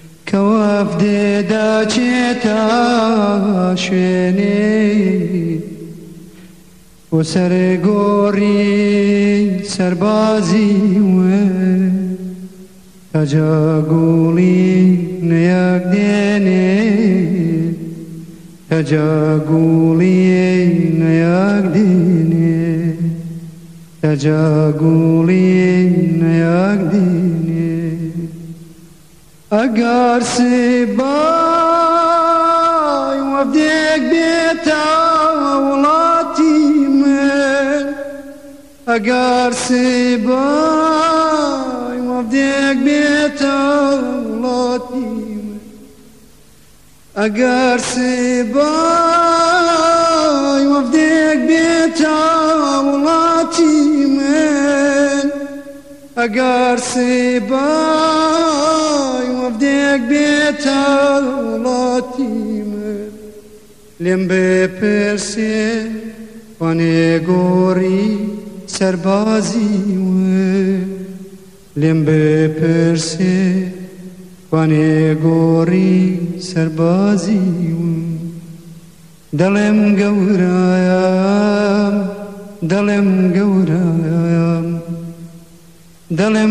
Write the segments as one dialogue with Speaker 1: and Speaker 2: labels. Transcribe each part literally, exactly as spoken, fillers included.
Speaker 1: کەوەفدێدا چێتە شوێنێ بۆ سەرگۆڕی سەربازی وێ کەجاگوڵی نەیەک دێنێ کەجاگوڵی نەیەک دێنێ کەجاگوڵی نەیەک دێنێ ئەگەر سبای وەفدێک بێتە وڵاتی من ئەگەر سبای وەفدێک بێتە وڵاتی من ئەگەر سبای وەفدێک بێتە وڵاتی من ئەگەر سبای وەفدێک بێتە وڵاتی من لێم بپرسێ وانێ گۆڕی سەربازی وێ لێم بپرسێ وانێ گۆڕی سەربازی وێ دەڵێم گەورەیەم دەڵێم گەورەیەم دەڵێم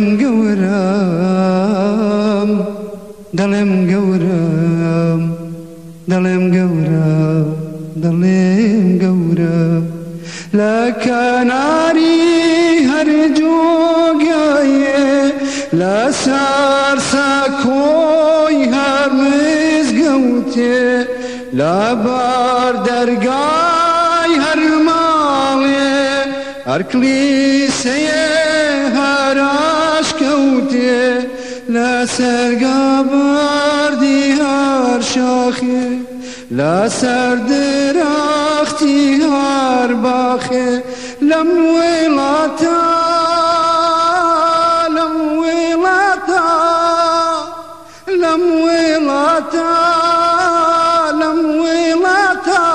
Speaker 1: گەورەم دەڵێم گەورەم دەڵێم گەورە دەڵێم گەورە لە کەناری هەر جۆگایێ لەسەر سەکۆی هەر مزگەوتێ لەبەر دەرگای هەر ماڵێ هەر کلیسەیە هەر عاشکەوتێ لەسەر گابەردی هەر شاخێ لەسەر درەختی هەر باخێ لەم وێڵاتە لەم وێڵاتە لەم وێڵاتە لەم وێڵاتە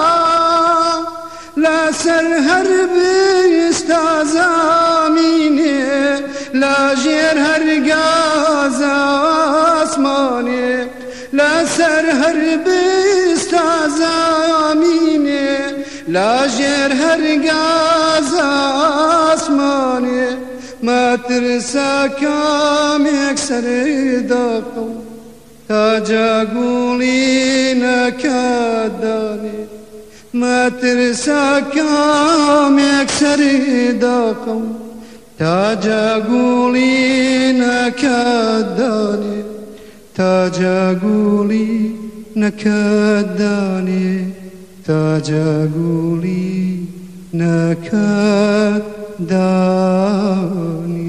Speaker 1: لەسەر هەر بیستە زەمینێ لەژێر هەر گازە ئاسمانێ لەسەر هەر بیستە زەمینێ لەژێر هەر گازە ئاسمانێ مەترسە کامێک سەردەقە و تا جاگوڵی نەکەدانێ مەترسە کامێک سەردەقە و تا جاگوڵی نەکەدانێ تا جاگوڵی نەکەدانێ تا جاگوڵی نەکەدانێ